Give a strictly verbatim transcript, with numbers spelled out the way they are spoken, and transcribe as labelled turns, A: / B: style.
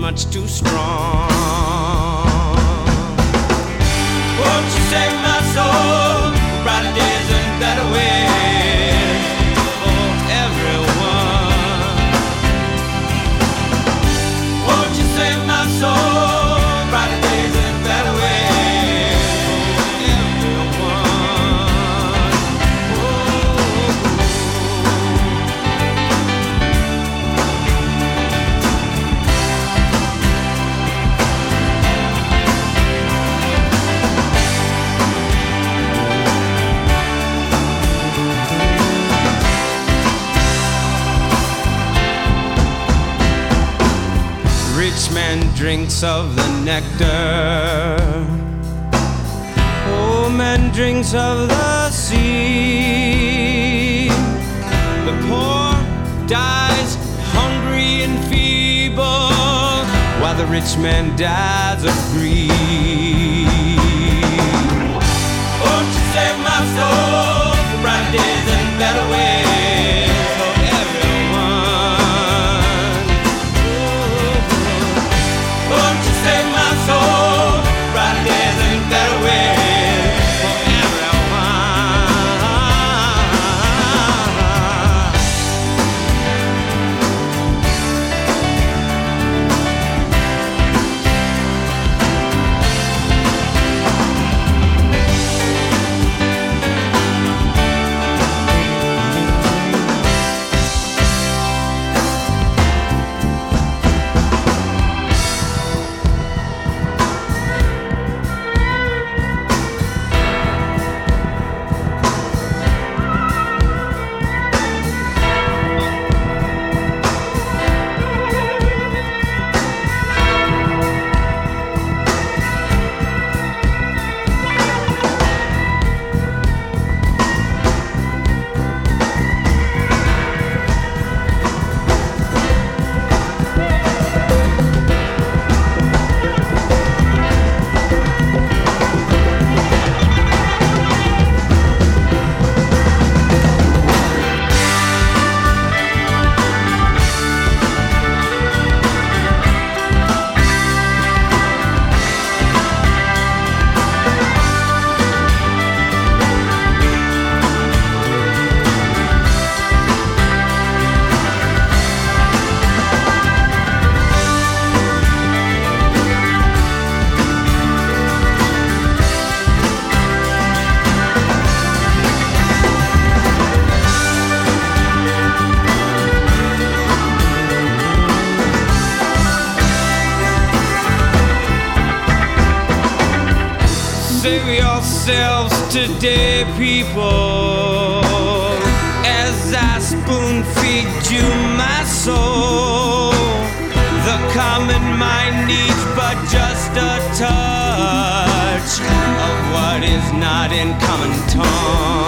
A: much too strong. Won't you save my soul? Brighter days and better ways for everyone. Won't you save my soul? Brighter days and better ways for everyone. Oh. Rich man drinks of the nectar, poor man drinks of the sea. The poor dies hungry and feeble, while the rich man dies of greed. Won't you save my soul for bright days and better ways for everyone? Won't you save my soul? Brighter days and better ways for save yourselves today, people, as I spoon feed you my soul. The common mind needs but just a touch of what is not in common tongue.